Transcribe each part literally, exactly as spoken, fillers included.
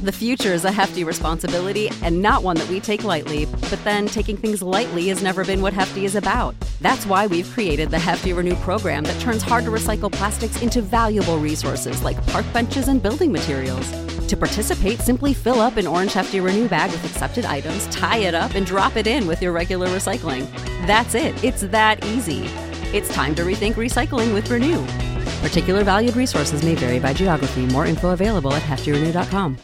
The future is a hefty responsibility and not one that we take lightly, but then taking things lightly has never been what Hefty is about. That's why we've created the Hefty Renew program that turns hard-to-recycle plastics into valuable resources like park benches and building materials. To participate, simply fill up an orange Hefty Renew bag with accepted items, tie it up, and drop it in with your regular recycling. That's it. It's that easy. It's time to rethink recycling with Renew. Particular valued resources may vary by geography. More info available at hefty renew dot com.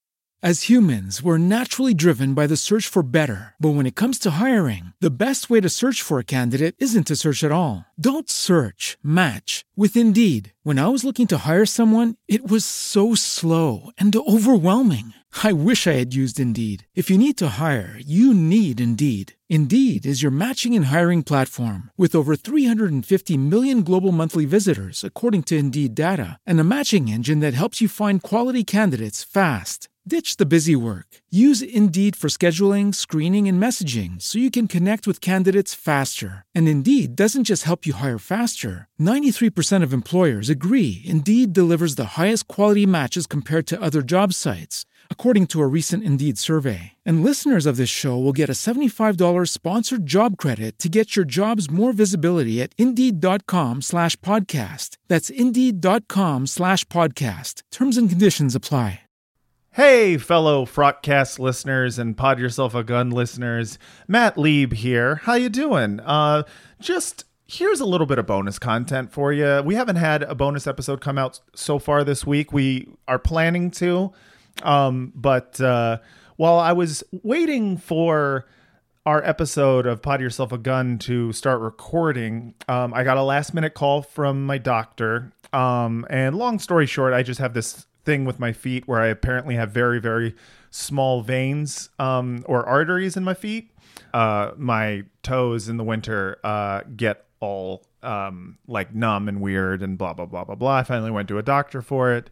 As humans, we're naturally driven by the search for better. But when it comes to hiring, the best way to search for a candidate isn't to search at all. Don't search, match with Indeed. When I was looking to hire someone, it was so slow and overwhelming. I wish I had used Indeed. If you need to hire, you need Indeed. Indeed is your matching and hiring platform with over three hundred fifty million global monthly visitors, according to Indeed data, and a matching engine that helps you find quality candidates fast. Ditch the busy work. Use Indeed for scheduling, screening, and messaging so you can connect with candidates faster. And Indeed doesn't just help you hire faster. ninety-three percent of employers agree Indeed delivers the highest quality matches compared to other job sites, according to a recent Indeed survey. And listeners of this show will get a seventy-five dollars sponsored job credit to get your jobs more visibility at Indeed.com slash podcast. That's Indeed.com slash podcast. Terms and conditions apply. Hey, fellow Frotcast listeners and Pod Yourself a Gun listeners. Matt Lieb here. How you doing? Uh, just here's a little bit of bonus content for you. We haven't had a bonus episode come out so far this week. We are planning to. Um, but uh, while I was waiting for our episode of Pod Yourself a Gun to start recording, um, I got a last minute call from my doctor. Um, and long story short, I just have this thing with my feet where I apparently have very, very small veins um, or arteries in my feet. Uh, my toes in the winter uh, get all um, like numb and weird and blah, blah, blah, blah, blah. I finally went to a doctor for it.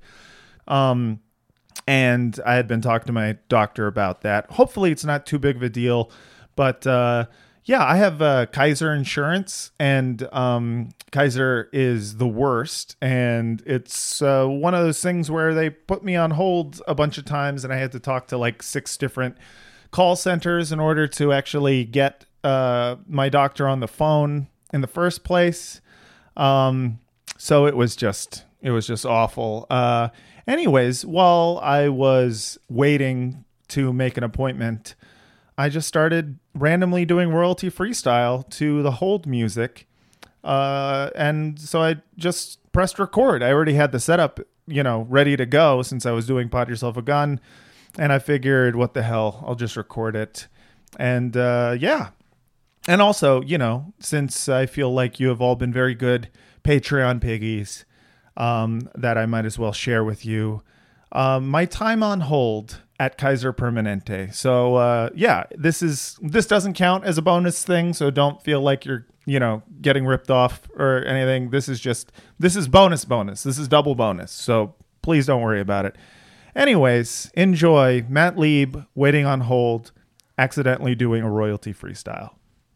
Um, and I had been talking to my doctor about that. Hopefully it's not too big of a deal, but uh, yeah, I have uh, Kaiser insurance, and um, Kaiser is the worst. And it's uh, one of those things where they put me on hold a bunch of times, and I had to talk to like six different call centers in order to actually get uh, my doctor on the phone in the first place. Um, so it was just, it was just awful. Uh, anyways, while I was waiting to make an appointment, I just started randomly doing royalty freestyle to the hold music. Uh, and so I just pressed record. I already had the setup, you know, ready to go since I was doing Pod Yourself a Gun. And I figured, what the hell, I'll just record it. And uh, yeah. And also, you know, since I feel like you have all been very good Patreon piggies, um, that I might as well share with you um, my time on hold at Kaiser Permanente. So uh, yeah, this is this doesn't count as a bonus thing, so don't feel like you're, you know, getting ripped off or anything. This is just this is bonus bonus. This is double bonus. So please don't worry about it. Anyways, enjoy Matt Lieb waiting on hold, accidentally doing a royalty freestyle.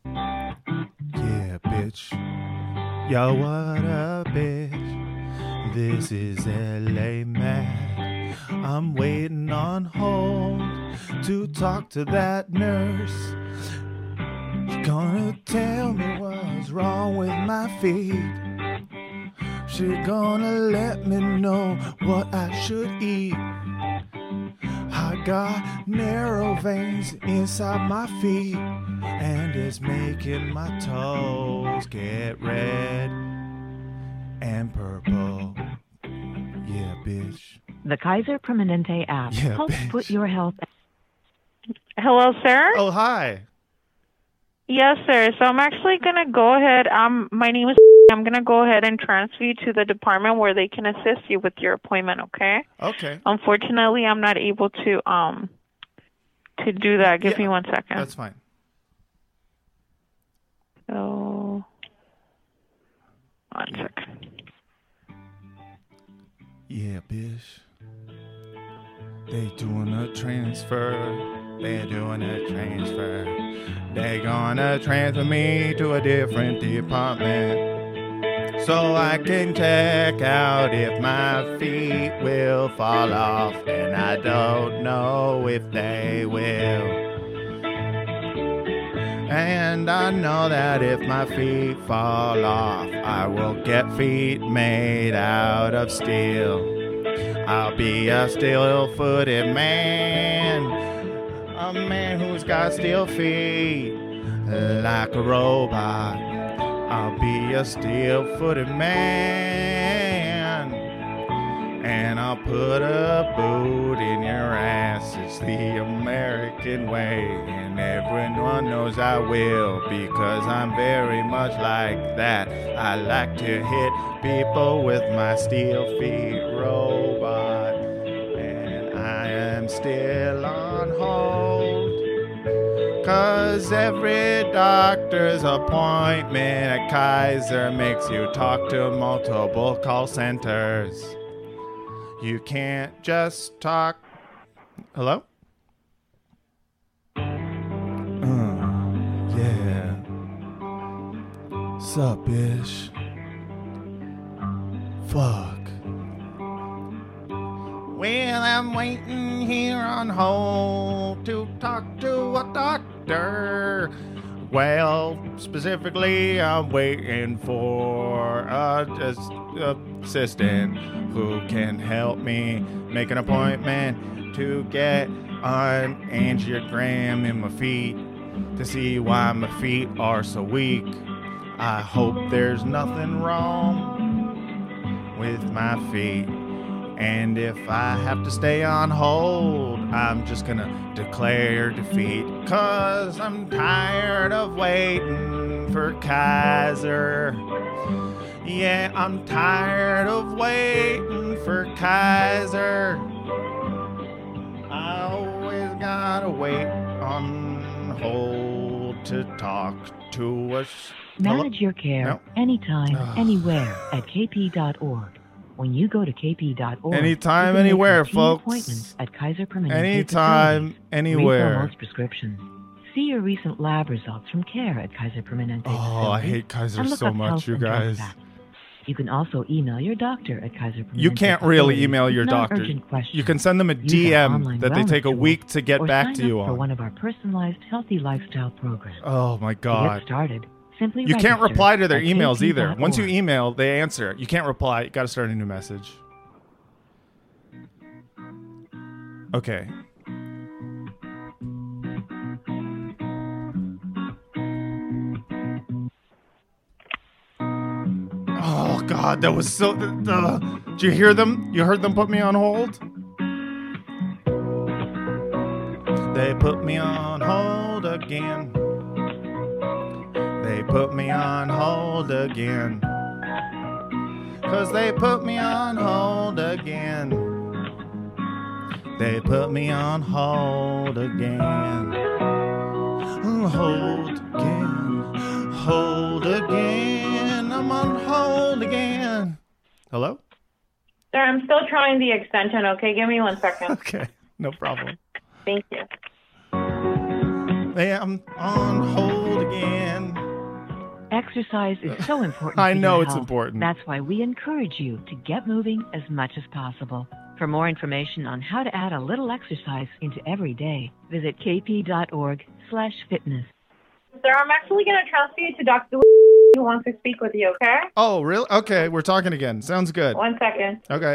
Yeah, bitch. Yo, what up, bitch? This is L A Matt. I'm waiting on hold to talk to that nurse. She's gonna tell me what's wrong with my feet. She's gonna let me know what I should eat. I got narrow veins inside my feet, and it's making my toes get red and purple. Yeah, bitch. The Kaiser Permanente app Yeah, helps bitch. put your health. Hello, sir? Oh, hi. Yes, sir. So I'm actually going to go ahead. Um, my name is... I'm going to go ahead and transfer you to the department where they can assist you with your appointment, okay? Okay. Unfortunately, I'm not able to um to do that. Give Yeah, me one second. That's fine. So... One second. Yeah, bitch. They doing a transfer. They're doing a transfer. They gonna transfer me to a different department. so I can check out if my feet will fall off, and I don't know if they will. And I know that if my feet fall off, I will get feet made out of steel. I'll be a steel-footed man, a man who's got steel feet like a robot. I'll be a steel-footed man, and I'll put a boot in your ass. It's the American way, and everyone knows I will, because I'm very much like that. I like to hit people with my steel feet robot, and I am still on hold, 'cause every doctor's appointment at Kaiser makes you talk to multiple call centers. You can't just talk. Hello? Uh, yeah. Sup, bitch? Fuck. Well, I'm waiting here on hold to talk to a doctor. Well, specifically, I'm waiting for a just assistant who can help me make an appointment to get an angiogram in my feet to see why my feet are so weak. I hope there's nothing wrong with my feet. And if I have to stay on hold, I'm just gonna declare defeat, 'cause I'm tired of waiting for Kaiser. Yeah, I'm tired of waiting for Kaiser. I always gotta wait on hold to talk to us. Manage your care No. anytime, anywhere at k p dot org. When you go to k p dot org, Anytime, you can make anywhere, routine folks. appointments at Kaiser Permanente Anytime, facilities. anywhere. Refill most prescriptions. See your recent lab results from care at Kaiser Permanente Oh, I facilities, hate Kaiser and look so up much, health you and drug guys. facts. You can also email your doctor at Kaiser Permanente You can't really facilities email with your doctor. non-urgent questions. You can send them a Use D our M online that they wellness take a tool, week to get or back sign to you up for on. one of our personalized healthy lifestyle programs. Oh my To God. get started, simply You can't register reply to their at emails k p either. dot Once you org. email, they answer. You can't reply. You got to start a new message. Okay. Oh God, that was so. Uh, did you hear them? You heard them put me on hold? They put me on hold again. They put me on hold again. 'Cause they put me on hold again. They put me on hold again. Hold again. Hold again. I'm on hold again. Hello? Sir, I'm still trying the extension, okay? Give me one second. Okay, no problem. Thank you. Hey, I'm on hold again. Exercise is so important. I to know your it's health. important. That's why we encourage you to get moving as much as possible. For more information on how to add a little exercise into every day, visit k p dot org slash fitness. Sir, I'm actually going to transfer you to Doctor who wants to speak with you, okay? Oh, really? Okay, we're talking again. Sounds good. One second. Okay.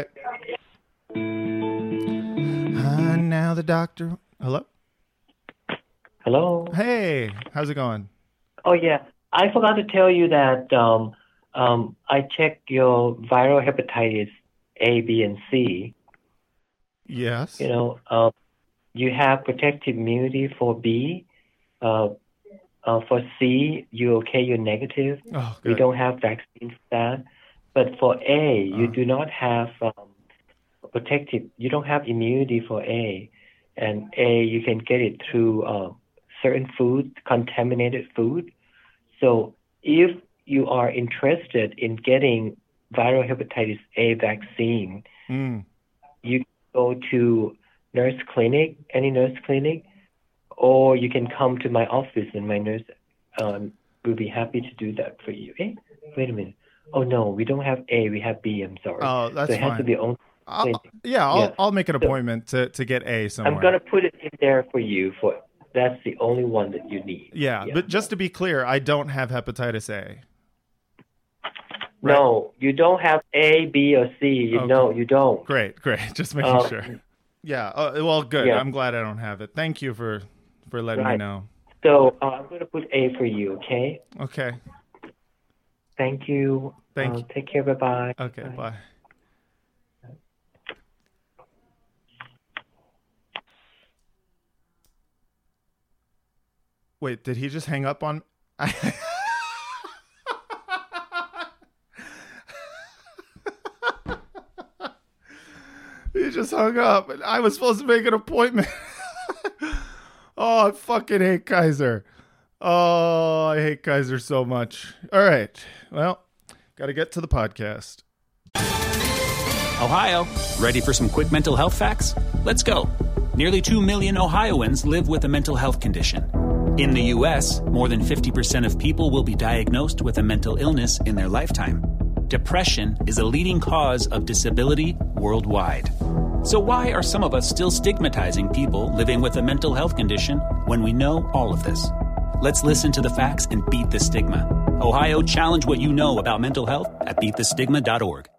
Uh, now the doctor. Hello? Hello. Hey, how's it going? Oh yeah, I forgot to tell you that um, um, I checked your viral hepatitis A, B, and C. Yes. You know, uh, you have protective immunity for B. Uh, uh, for C, you okay? You're negative. Oh, We good. don't have vaccines for that. But for A, you Uh. do not have um, protective. You don't have immunity for A, and A you can get it through uh, certain food, contaminated food. So if you are interested in getting viral hepatitis A vaccine, Mm. you go to nurse clinic, any nurse clinic, or you can come to my office and my nurse um, will be happy to do that for you. Eh? Wait a minute. Oh no, we don't have A. We have B. I'm sorry. Oh, that's so it has fine. to be only. I'll, yeah, I'll Yeah. I'll make an So- appointment to, to get A somewhere. I'm gonna put it in there for you. For that's the only one that you need. Yeah, but just to be clear, I don't have hepatitis A. No, you don't have A, B, or C. You Okay. know, you don't. Great, great. Just making Um, sure. Yeah. Uh, well, good. Yeah. I'm glad I don't have it. Thank you for for letting me Right. know. So uh, I'm gonna put A for you. Okay. Okay. Thank you. Thank uh, you. Take care. Bye bye. Okay. Bye. Wait, did he just hang up on? He just hung up. I was supposed to make an appointment. Oh, I fucking hate Kaiser. Oh, I hate Kaiser so much. All right. Well, got to get to the podcast. Ohio, ready for some quick mental health facts? Let's go. Nearly two million Ohioans live with a mental health condition. In the U S, more than fifty percent of people will be diagnosed with a mental illness in their lifetime. Depression is a leading cause of disability worldwide. So why are some of us still stigmatizing people living with a mental health condition when we know all of this? Let's listen to the facts and beat the stigma. Ohio, challenge what you know about mental health at beat the stigma dot org.